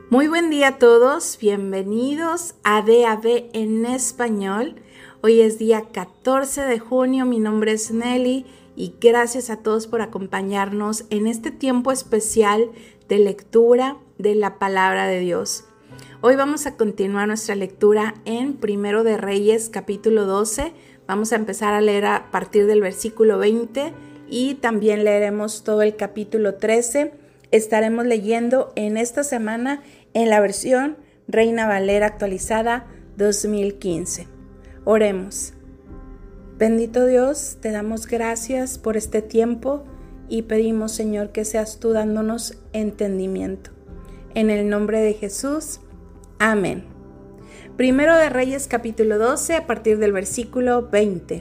Muy buen día a todos, bienvenidos a DAB en español. Hoy es día 14 de junio, mi nombre es Nelly y gracias a todos por acompañarnos en este tiempo especial de lectura de la palabra de Dios. Hoy vamos a continuar nuestra lectura en Primero de Reyes capítulo 12. Vamos a empezar a leer a partir del versículo 20 y también leeremos todo el capítulo 13. Estaremos leyendo en esta semana en la versión Reina Valera actualizada 2015. Oremos. Bendito Dios, te damos gracias por este tiempo y pedimos, Señor, que seas tú dándonos entendimiento. En el nombre de Jesús, amén. Primero de Reyes capítulo 12 a partir del versículo 20.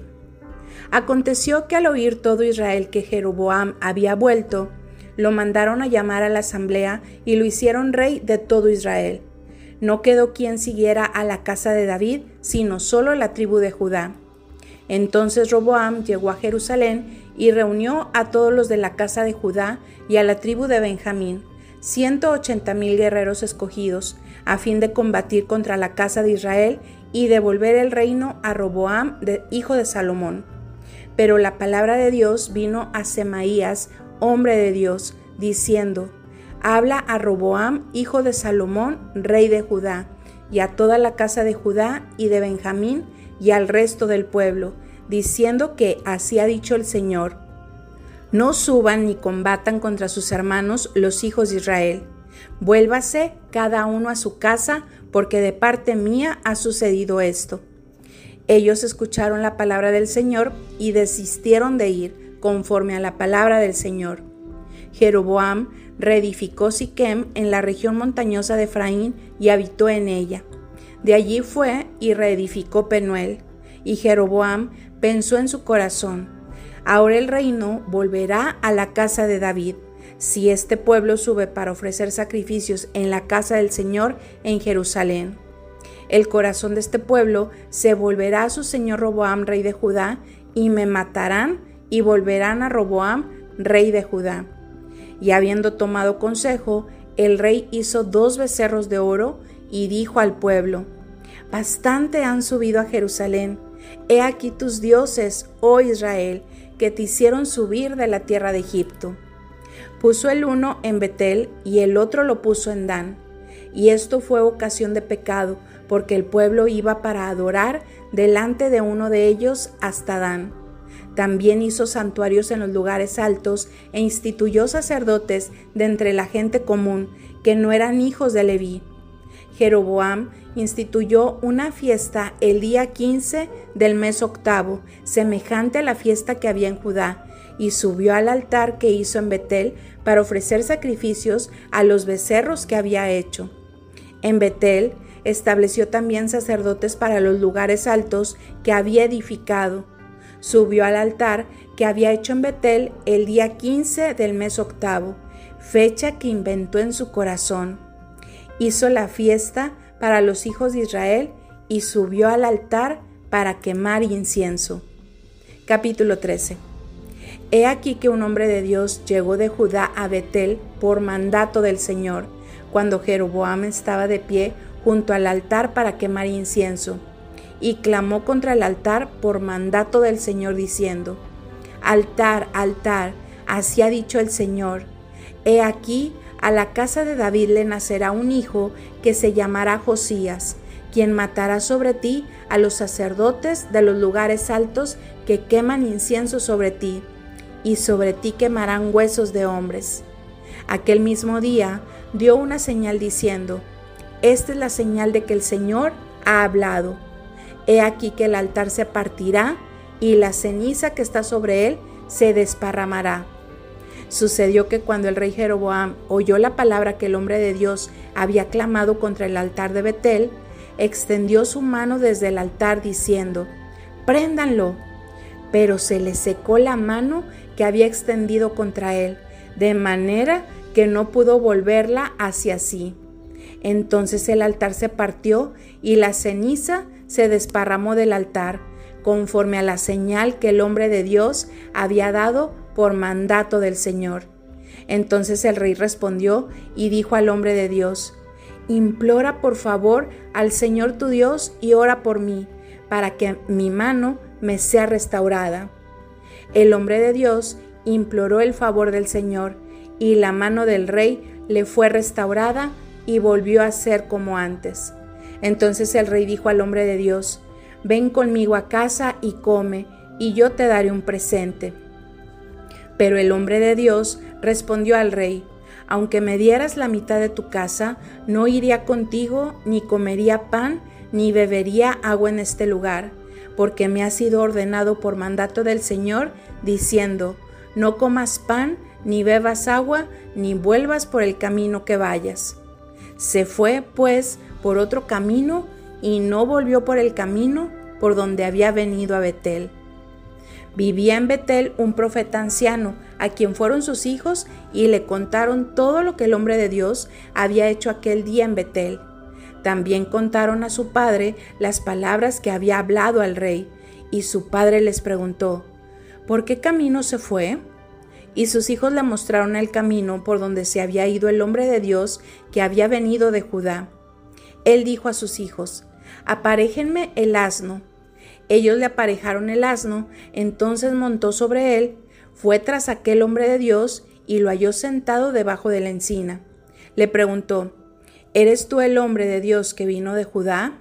Aconteció que al oír todo Israel que Jeroboam había vuelto, lo mandaron a llamar a la asamblea y lo hicieron rey de todo Israel. No quedó quien siguiera a la casa de David, sino solo la tribu de Judá. Entonces Roboam llegó a Jerusalén y reunió a todos los de la casa de Judá y a la tribu de Benjamín, 180,000 guerreros escogidos, a fin de combatir contra la casa de Israel y devolver el reino a Roboam, hijo de Salomón. Pero la palabra de Dios vino a Semaías, hombre de Dios, diciendo: habla a Roboam, hijo de Salomón, rey de Judá, y a toda la casa de Judá y de Benjamín, y al resto del pueblo, diciendo que así ha dicho el Señor: no suban ni combatan contra sus hermanos los hijos de Israel. Vuélvase cada uno a su casa, porque de parte mía ha sucedido esto. Ellos escucharon la palabra del Señor y desistieron de ir, conforme a la palabra del Señor. Jeroboam reedificó Siquem en la región montañosa de Efraín y habitó en ella. De allí fue y reedificó Penuel. Y Jeroboam pensó en su corazón: ahora el reino volverá a la casa de David, si este pueblo sube para ofrecer sacrificios en la casa del Señor en Jerusalén. El corazón de este pueblo se volverá a su señor Roboam, rey de Judá, y me matarán y volverán a Roboam, rey de Judá. Y habiendo tomado consejo, el rey hizo 2 becerros de oro y dijo al pueblo: bastante han subido a Jerusalén. He aquí tus dioses, oh Israel, que te hicieron subir de la tierra de Egipto. Puso el uno en Betel y el otro lo puso en Dan. Y esto fue ocasión de pecado, porque el pueblo iba para adorar delante de uno de ellos hasta Dan. También hizo santuarios en los lugares altos e instituyó sacerdotes de entre la gente común, que no eran hijos de Leví. Jeroboam instituyó una fiesta el día 15 del mes 8, semejante a la fiesta que había en Judá, y subió al altar que hizo en Betel para ofrecer sacrificios a los becerros que había hecho. En Betel estableció también sacerdotes para los lugares altos que había edificado. Subió al altar que había hecho en Betel el día 15 del mes 8, fecha que inventó en su corazón. Hizo la fiesta para los hijos de Israel y subió al altar para quemar incienso. Capítulo 13. He aquí que un hombre de Dios llegó de Judá a Betel por mandato del Señor, cuando Jeroboam estaba de pie junto al altar para quemar incienso. Y clamó contra el altar por mandato del Señor, diciendo: altar, altar, así ha dicho el Señor: he aquí, a la casa de David le nacerá un hijo que se llamará Josías, quien matará sobre ti a los sacerdotes de los lugares altos que queman incienso sobre ti, y sobre ti quemarán huesos de hombres. Aquel mismo día dio una señal diciendo: esta es la señal de que el Señor ha hablado. He aquí que el altar se partirá y la ceniza que está sobre él se desparramará. Sucedió que cuando el rey Jeroboam oyó la palabra que el hombre de Dios había clamado contra el altar de Betel, extendió su mano desde el altar diciendo: préndanlo. Pero se le secó la mano que había extendido contra él, de manera que no pudo volverla hacia sí. Entonces el altar se partió y la ceniza se desparramó del altar, conforme a la señal que el hombre de Dios había dado por mandato del Señor. Entonces el rey respondió y dijo al hombre de Dios: implora por favor al Señor tu Dios y ora por mí, para que mi mano me sea restaurada. El hombre de Dios imploró el favor del Señor, y la mano del rey le fue restaurada y volvió a ser como antes. Entonces el rey dijo al hombre de Dios: ven conmigo a casa y come, y yo te daré un presente. Pero el hombre de Dios respondió al rey: aunque me dieras la mitad de tu casa, no iría contigo, ni comería pan, ni bebería agua en este lugar, porque me ha sido ordenado por mandato del Señor, diciendo: no comas pan, ni bebas agua, ni vuelvas por el camino que vayas. Se fue, pues, por otro camino, y no volvió por el camino por donde había venido a Betel. Vivía en Betel un profeta anciano, a quien fueron sus hijos y le contaron todo lo que el hombre de Dios había hecho aquel día en Betel. También contaron a su padre las palabras que había hablado al rey, y su padre les preguntó: ¿por qué camino se fue? Y sus hijos le mostraron el camino por donde se había ido el hombre de Dios que había venido de Judá. Él dijo a sus hijos: aparéjenme el asno. Ellos le aparejaron el asno, entonces montó sobre él, fue tras aquel hombre de Dios y lo halló sentado debajo de la encina. Le preguntó: ¿eres tú el hombre de Dios que vino de Judá?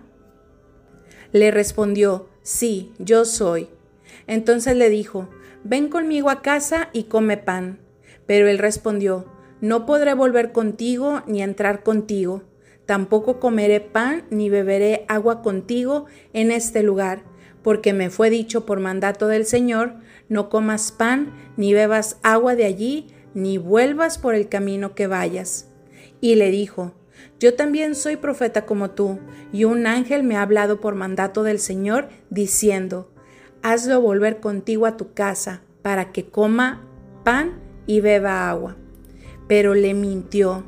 Le respondió: sí, yo soy. Entonces le dijo: ven conmigo a casa y come pan. Pero él respondió: no podré volver contigo ni entrar contigo. Tampoco comeré pan ni beberé agua contigo en este lugar, porque me fue dicho por mandato del Señor: no comas pan ni bebas agua de allí, ni vuelvas por el camino que vayas. Y le dijo: yo también soy profeta como tú, y un ángel me ha hablado por mandato del Señor, diciendo: hazlo volver contigo a tu casa, para que coma pan y beba agua. Pero le mintió.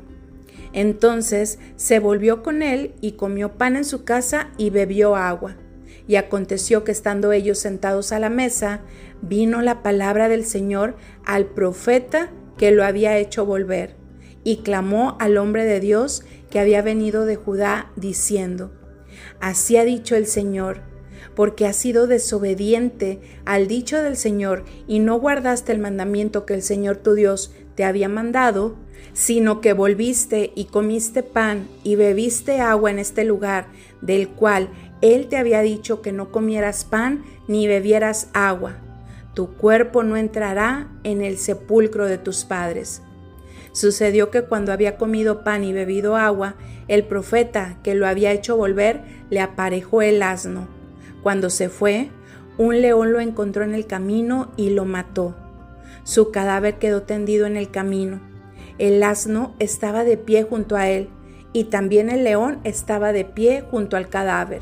Entonces se volvió con él y comió pan en su casa y bebió agua. Y aconteció que estando ellos sentados a la mesa, vino la palabra del Señor al profeta que lo había hecho volver, y clamó al hombre de Dios que había venido de Judá, diciendo: así ha dicho el Señor, porque has sido desobediente al dicho del Señor y no guardaste el mandamiento que el Señor tu Dios te había mandado, sino que volviste y comiste pan y bebiste agua en este lugar, del cual Él te había dicho que no comieras pan ni bebieras agua. Tu cuerpo no entrará en el sepulcro de tus padres. Sucedió que cuando había comido pan y bebido agua, el profeta que lo había hecho volver le aparejó el asno. Cuando se fue, un león lo encontró en el camino y lo mató. Su cadáver quedó tendido en el camino. El asno estaba de pie junto a él, y también el león estaba de pie junto al cadáver.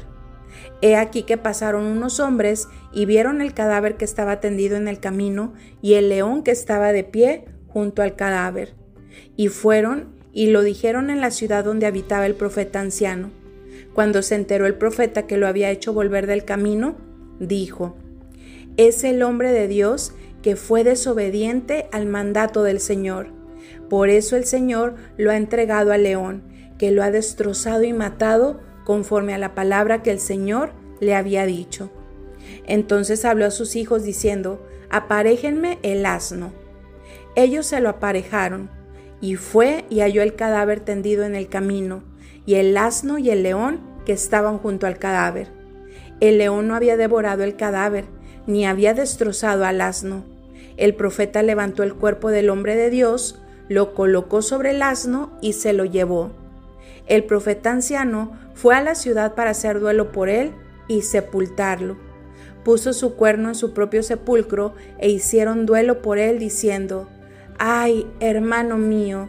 He aquí que pasaron unos hombres y vieron el cadáver que estaba tendido en el camino y el león que estaba de pie junto al cadáver. Y fueron y lo dijeron en la ciudad donde habitaba el profeta anciano. Cuando se enteró el profeta que lo había hecho volver del camino, dijo: es el hombre de Dios que fue desobediente al mandato del Señor. Por eso el Señor lo ha entregado al león, que lo ha destrozado y matado conforme a la palabra que el Señor le había dicho. Entonces habló a sus hijos diciendo: aparéjenme el asno. Ellos se lo aparejaron, y fue y halló el cadáver tendido en el camino, y el asno y el león que estaban junto al cadáver. El león no había devorado el cadáver, ni había destrozado al asno. El profeta levantó el cuerpo del hombre de Dios, lo colocó sobre el asno y se lo llevó. El profeta anciano fue a la ciudad para hacer duelo por él y sepultarlo. Puso su cuerno en su propio sepulcro e hicieron duelo por él, diciendo: ¡ay, hermano mío!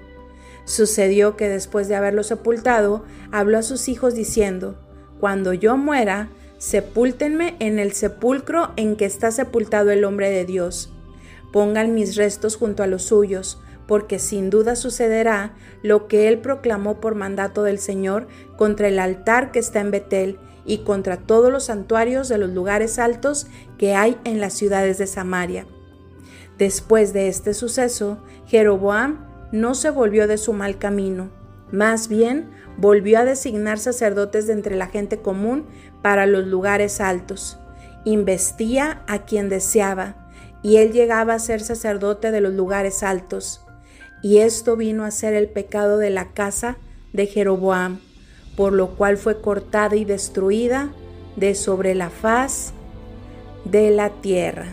Sucedió que después de haberlo sepultado, habló a sus hijos diciendo: cuando yo muera, sepúltenme en el sepulcro en que está sepultado el hombre de Dios. Pongan mis restos junto a los suyos, porque sin duda sucederá lo que él proclamó por mandato del Señor contra el altar que está en Betel y contra todos los santuarios de los lugares altos que hay en las ciudades de Samaria. Después de este suceso, Jeroboam no se volvió de su mal camino. Más bien, volvió a designar sacerdotes de entre la gente común para los lugares altos. Investía a quien deseaba, y él llegaba a ser sacerdote de los lugares altos. Y esto vino a ser el pecado de la casa de Jeroboam, por lo cual fue cortada y destruida de sobre la faz de la tierra.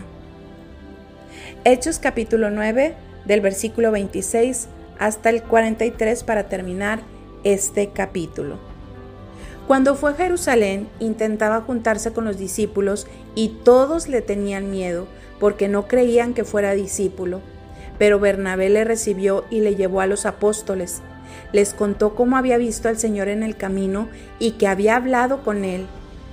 Hechos capítulo 9, del versículo 26 hasta el 43 para terminar este capítulo. Cuando fue a Jerusalén, intentaba juntarse con los discípulos y todos le tenían miedo porque no creían que fuera discípulo. Pero Bernabé le recibió y le llevó a los apóstoles. Les contó cómo había visto al Señor en el camino y que había hablado con él,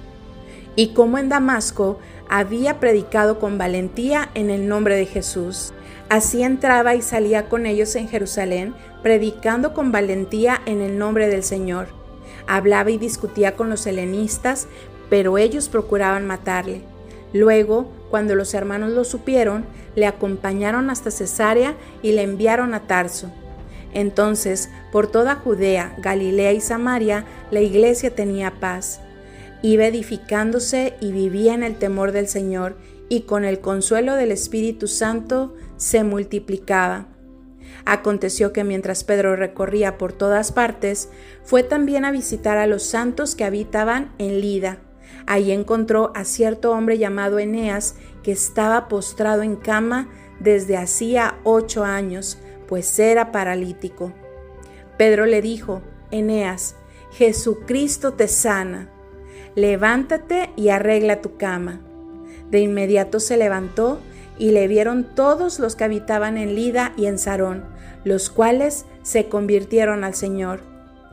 y cómo en Damasco había predicado con valentía en el nombre de Jesús. Así entraba y salía con ellos en Jerusalén, predicando con valentía en el nombre del Señor. Hablaba y discutía con los helenistas, pero ellos procuraban matarle. Luego, cuando los hermanos lo supieron, le acompañaron hasta Cesarea y le enviaron a Tarso. Entonces, por toda Judea, Galilea y Samaria, la iglesia tenía paz. Iba edificándose y vivía en el temor del Señor, y con el consuelo del Espíritu Santo se multiplicaba. Aconteció que mientras Pedro recorría por todas partes, fue también a visitar a los santos que habitaban en Lida. Allí encontró a cierto hombre llamado Eneas, que estaba postrado en cama desde hacía 8 años, pues era paralítico. Pedro le dijo: Eneas, Jesucristo te sana. Levántate y arregla tu cama. De inmediato se levantó y le vieron todos los que habitaban en Lida y en Sarón, los cuales se convirtieron al Señor.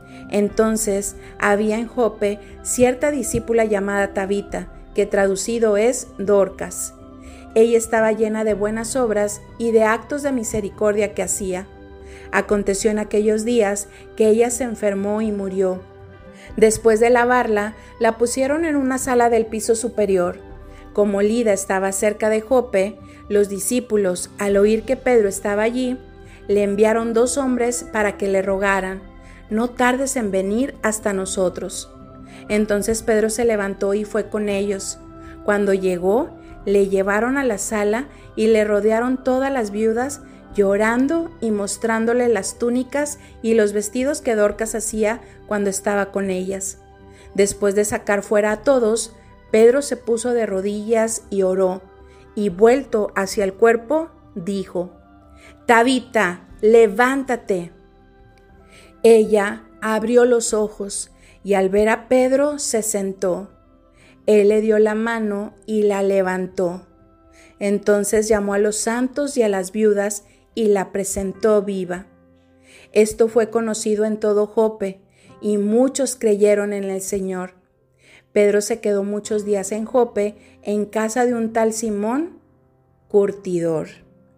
Entonces había en Jope cierta discípula llamada Tabita, que traducido es Dorcas. Ella estaba llena de buenas obras y de actos de misericordia que hacía. Aconteció en aquellos días que ella se enfermó y murió. Después de lavarla, la pusieron en una sala del piso superior. Como Lida estaba cerca de Jope, los discípulos, al oír que Pedro estaba allí, le enviaron 2 hombres para que le rogaran: no tardes en venir hasta nosotros. Entonces Pedro se levantó y fue con ellos. Cuando llegó, le llevaron a la sala y le rodearon todas las viudas, llorando y mostrándole las túnicas y los vestidos que Dorcas hacía cuando estaba con ellas. Después de sacar fuera a todos, Pedro se puso de rodillas y oró, y vuelto hacia el cuerpo, dijo: Tabita, levántate. Ella abrió los ojos y al ver a Pedro se sentó. Él le dio la mano y la levantó. Entonces llamó a los santos y a las viudas y la presentó viva. Esto fue conocido en todo Jope, y muchos creyeron en el Señor. Pedro se quedó muchos días en Jope, en casa de un tal Simón, curtidor.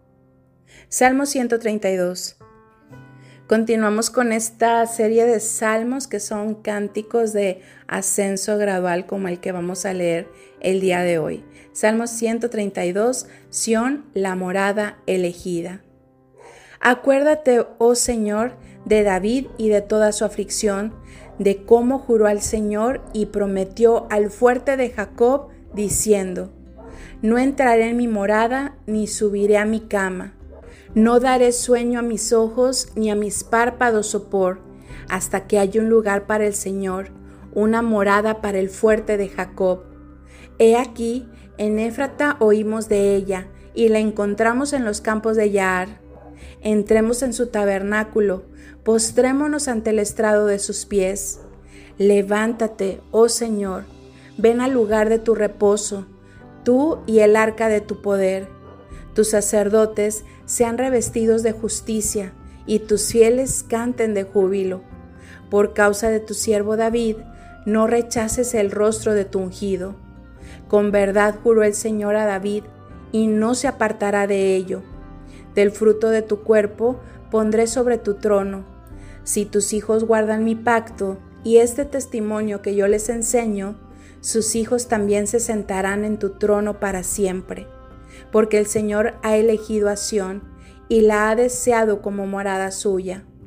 Salmo 132. Continuamos con esta serie de salmos que son cánticos de ascenso gradual, como el que vamos a leer el día de hoy. Salmo 132, Sión, la morada elegida. Acuérdate, oh Señor, de David y de toda su aflicción, de cómo juró al Señor y prometió al fuerte de Jacob, diciendo: no entraré en mi morada, ni subiré a mi cama. No daré sueño a mis ojos, ni a mis párpados sopor, hasta que haya un lugar para el Señor, una morada para el fuerte de Jacob. He aquí, en Éfrata oímos de ella, y la encontramos en los campos de Yaar. Entremos en su tabernáculo, postrémonos ante el estrado de sus pies. Levántate, oh Señor, ven al lugar de tu reposo, tú y el arca de tu poder. Tus sacerdotes sean revestidos de justicia, y tus fieles canten de júbilo. Por causa de tu siervo David, no rechaces el rostro de tu ungido. Con verdad juró el Señor a David, y no se apartará de ello. Del fruto de tu cuerpo pondré sobre tu trono. Si tus hijos guardan mi pacto y este testimonio que yo les enseño, sus hijos también se sentarán en tu trono para siempre. Porque el Señor ha elegido a Sión y la ha deseado como morada suya.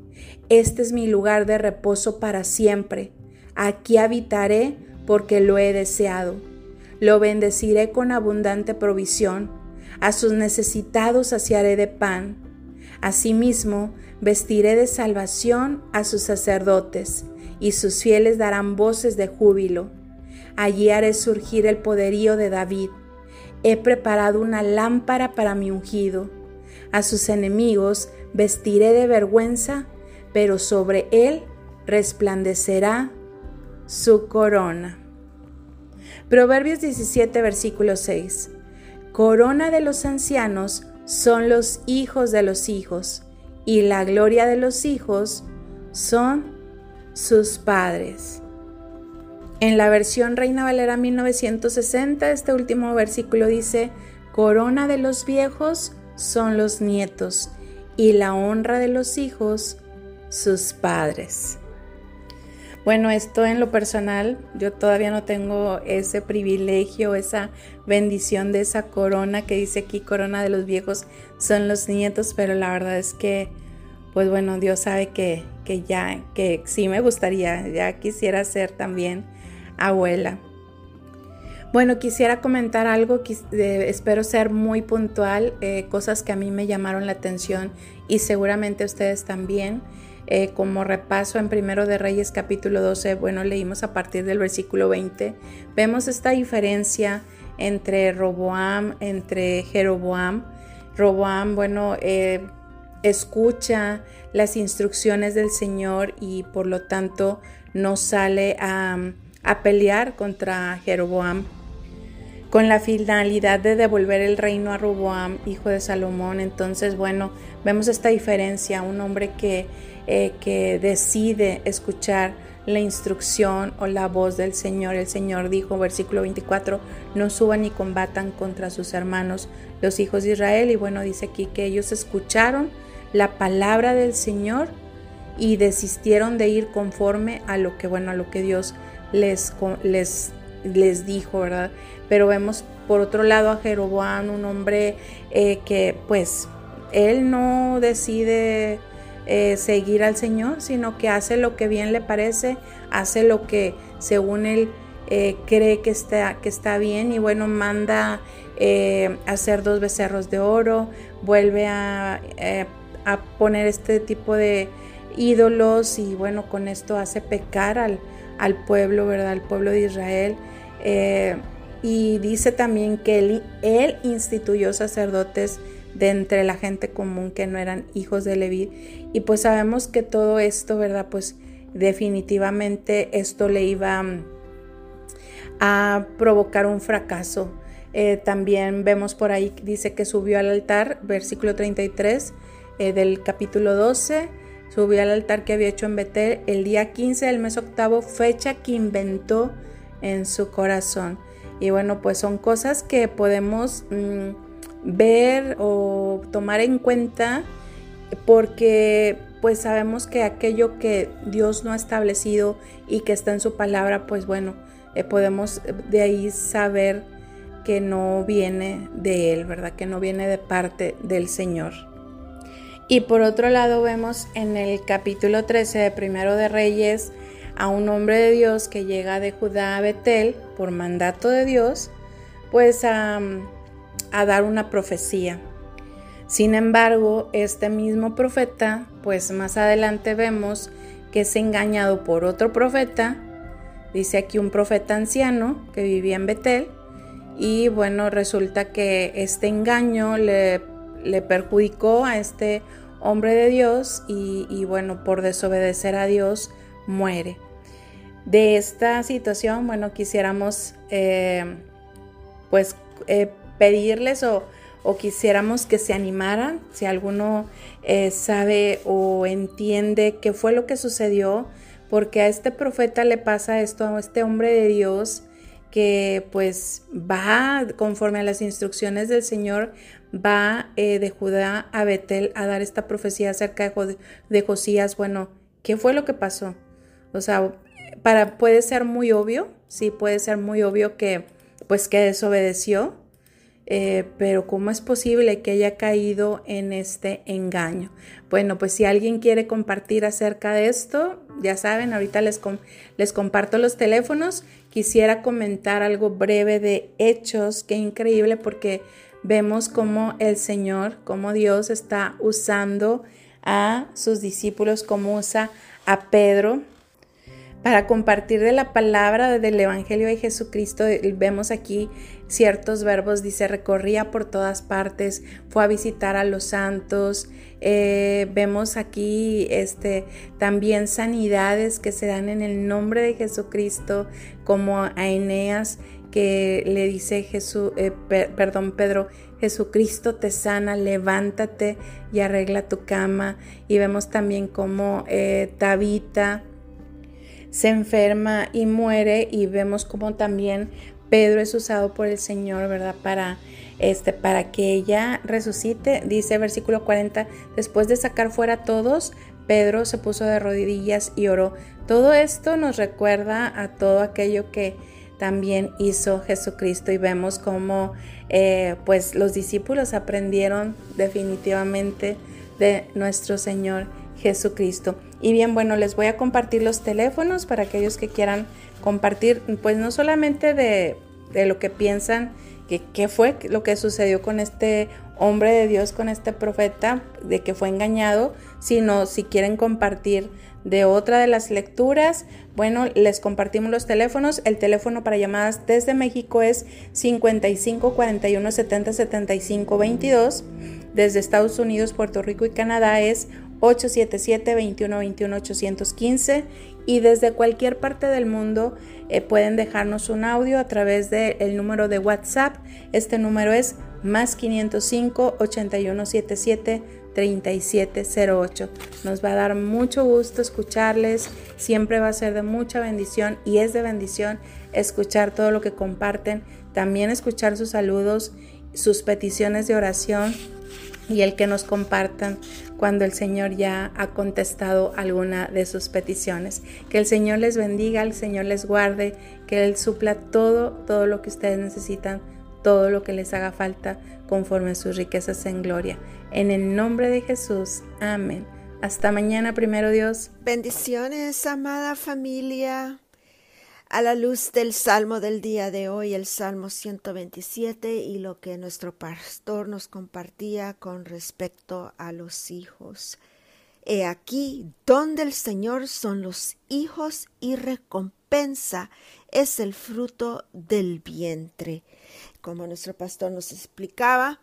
Este es mi lugar de reposo para siempre. Aquí habitaré porque lo he deseado. Lo bendeciré con abundante provisión. A sus necesitados saciaré de pan. Asimismo, vestiré de salvación a sus sacerdotes, y sus fieles darán voces de júbilo. Allí haré surgir el poderío de David. He preparado una lámpara para mi ungido. A sus enemigos vestiré de vergüenza, pero sobre él resplandecerá su corona. Proverbios 17, versículo 6. Corona de los ancianos son los hijos de los hijos, y la gloria de los hijos son sus padres. En la versión Reina Valera 1960, este último versículo dice: corona de los viejos son los nietos, y la honra de los hijos sus padres. Bueno, esto en lo personal, yo todavía no tengo ese privilegio, esa bendición de esa corona que dice aquí, corona de los viejos son los nietos, pero la verdad es que, pues bueno, Dios sabe que sí me gustaría, ya quisiera ser también abuela. Bueno, quisiera comentar algo, espero ser muy puntual, cosas que a mí me llamaron la atención y seguramente ustedes también. Como repaso en Primero de Reyes capítulo 12, bueno, leímos a partir del versículo 20, vemos esta diferencia entre Jeroboam. Roboam, bueno, escucha las instrucciones del Señor y por lo tanto no sale a pelear contra Jeroboam, con la finalidad de devolver el reino a Roboam, hijo de Salomón. Entonces, bueno, vemos esta diferencia, un hombre que decide escuchar la instrucción o la voz del Señor. El Señor dijo, versículo 24, no suban ni combatan contra sus hermanos, los hijos de Israel. Y bueno, dice aquí que ellos escucharon la palabra del Señor y desistieron de ir conforme a lo que Dios les dijo, ¿verdad? Pero vemos por otro lado a Jeroboam, un hombre que pues él no decide seguir al Señor, sino que hace lo que bien le parece, hace lo que según él cree que está bien, y bueno, manda hacer 2 becerros de oro, vuelve a poner este tipo de ídolos, y bueno, con esto hace pecar al pueblo, ¿verdad? Al pueblo de Israel. Y dice también que él instituyó sacerdotes de entre la gente común que no eran hijos de Leví, y pues sabemos que todo esto, ¿verdad? Pues definitivamente esto le iba a provocar un fracaso. También vemos por ahí, dice que subió al altar, versículo 33 del capítulo 12, subió al altar que había hecho en Betel el día 15 del mes octavo, fecha que inventó en su corazón. Y bueno, pues son cosas que podemos ver o tomar en cuenta, porque pues sabemos que aquello que Dios no ha establecido y que está en su palabra, pues bueno, podemos de ahí saber que no viene de Él, ¿verdad? Que no viene de parte del Señor. Y por otro lado vemos en el capítulo 13 de Primero de Reyes a un hombre de Dios que llega de Judá a Betel por mandato de Dios, pues a dar una profecía. Sin embargo, este mismo profeta, pues más adelante vemos que es engañado por otro profeta, dice aquí un profeta anciano que vivía en Betel, y bueno, resulta que este engaño le perjudicó a este hombre de Dios y bueno, por desobedecer a Dios muere. De esta situación, bueno, quisiéramos pedirles o quisiéramos que se animaran, si alguno sabe o entiende qué fue lo que sucedió, porque a este profeta le pasa esto, a este hombre de Dios que pues va conforme a las instrucciones del Señor, va de Judá a Betel a dar esta profecía acerca de Josías. Bueno, ¿qué fue lo que pasó? O sea, puede ser muy obvio, sí, puede ser muy obvio que pues que desobedeció, pero ¿cómo es posible que haya caído en este engaño? Bueno, pues si alguien quiere compartir acerca de esto, ya saben, ahorita les comparto los teléfonos. Quisiera comentar algo breve de Hechos, qué increíble, porque vemos cómo el Señor, cómo Dios está usando a sus discípulos, cómo usa a Pedro para compartir de la palabra del Evangelio de Jesucristo. Vemos aquí ciertos verbos, dice, recorría por todas partes, fue a visitar a los santos. Vemos aquí también sanidades que se dan en el nombre de Jesucristo, como a Eneas, que le dice Pedro, Jesucristo te sana, levántate y arregla tu cama. Y vemos también como Tabita se enferma y muere, y vemos como también Pedro es usado por el Señor, ¿verdad? Para que ella resucite. Dice versículo 40, después de sacar fuera a todos, Pedro se puso de rodillas y oró. Todo esto nos recuerda a todo aquello que también hizo Jesucristo, y vemos cómo pues los discípulos aprendieron definitivamente de nuestro Señor Jesucristo. Y bien, bueno, les voy a compartir los teléfonos para aquellos que quieran compartir, pues no solamente de lo que piensan, qué fue lo que sucedió con este hombre de Dios, con este profeta, de que fue engañado, sino si quieren compartir de otra de las lecturas. Bueno, les compartimos los teléfonos. El teléfono para llamadas desde México es 55 41 70 75 22. Desde Estados Unidos, Puerto Rico y Canadá es 877-2121-815, y desde cualquier parte del mundo pueden dejarnos un audio a través del número de WhatsApp. Este número es más 505 8177 3708. Nos va a dar mucho gusto escucharles, siempre va a ser de mucha bendición, y es de bendición escuchar todo lo que comparten, también escuchar sus saludos, sus peticiones de oración, y el que nos compartan cuando el Señor ya ha contestado alguna de sus peticiones. Que el Señor les bendiga, el Señor les guarde, que Él supla todo lo que ustedes necesitan, todo lo que les haga falta conforme a sus riquezas en gloria. En el nombre de Jesús, amén. Hasta mañana, primero Dios. Bendiciones, amada familia. A la luz del Salmo del día de hoy, el Salmo 127, y lo que nuestro pastor nos compartía con respecto a los hijos. He aquí, don del Señor son los hijos, y recompensa es el fruto del vientre. Como nuestro pastor nos explicaba,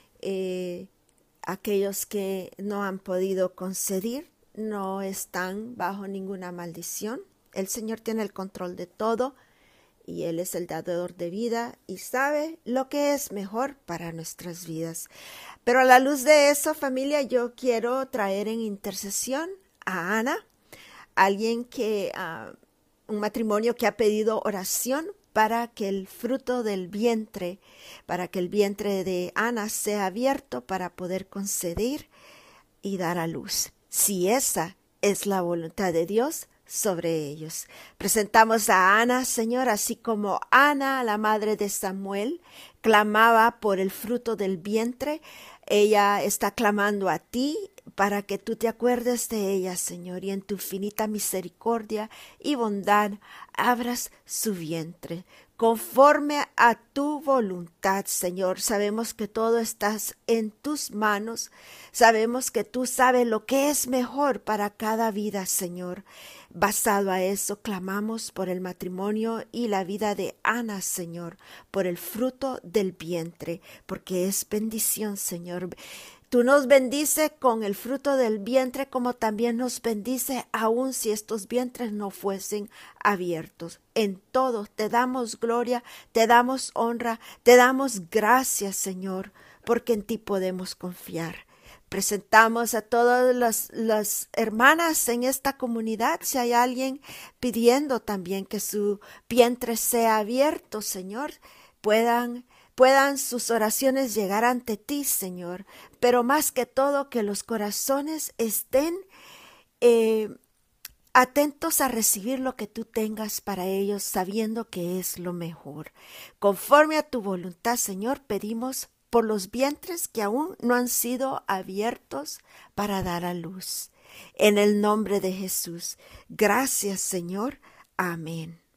aquellos que no han podido concebir no están bajo ninguna maldición. El Señor tiene el control de todo, y Él es el dador de vida y sabe lo que es mejor para nuestras vidas. Pero a la luz de eso, familia, yo quiero traer en intercesión a Ana, alguien un matrimonio que ha pedido oración para que el fruto del vientre, para que el vientre de Ana sea abierto para poder concebir y dar a luz. Si esa es la voluntad de Dios sobre ellos. Presentamos a Ana, Señor, así como Ana, la madre de Samuel, clamaba por el fruto del vientre. Ella está clamando a ti para que tú te acuerdes de ella, Señor, y en tu infinita misericordia y bondad abras su vientre. Conforme a tu voluntad, Señor, sabemos que todo está en tus manos. Sabemos que tú sabes lo que es mejor para cada vida, Señor. Basado a eso, clamamos por el matrimonio y la vida de Ana, Señor, por el fruto del vientre, porque es bendición, Señor. Tú nos bendices con el fruto del vientre, como también nos bendice aun si estos vientres no fuesen abiertos. En todo te damos gloria, te damos honra, te damos gracias, Señor, porque en ti podemos confiar. Presentamos a todas las hermanas en esta comunidad. Si hay alguien pidiendo también que su vientre sea abierto, Señor, puedan sus oraciones llegar ante ti, Señor, pero más que todo que los corazones estén atentos a recibir lo que tú tengas para ellos, sabiendo que es lo mejor. Conforme a tu voluntad, Señor, pedimos por los vientres que aún no han sido abiertos para dar a luz. En el nombre de Jesús. Gracias, Señor. Amén.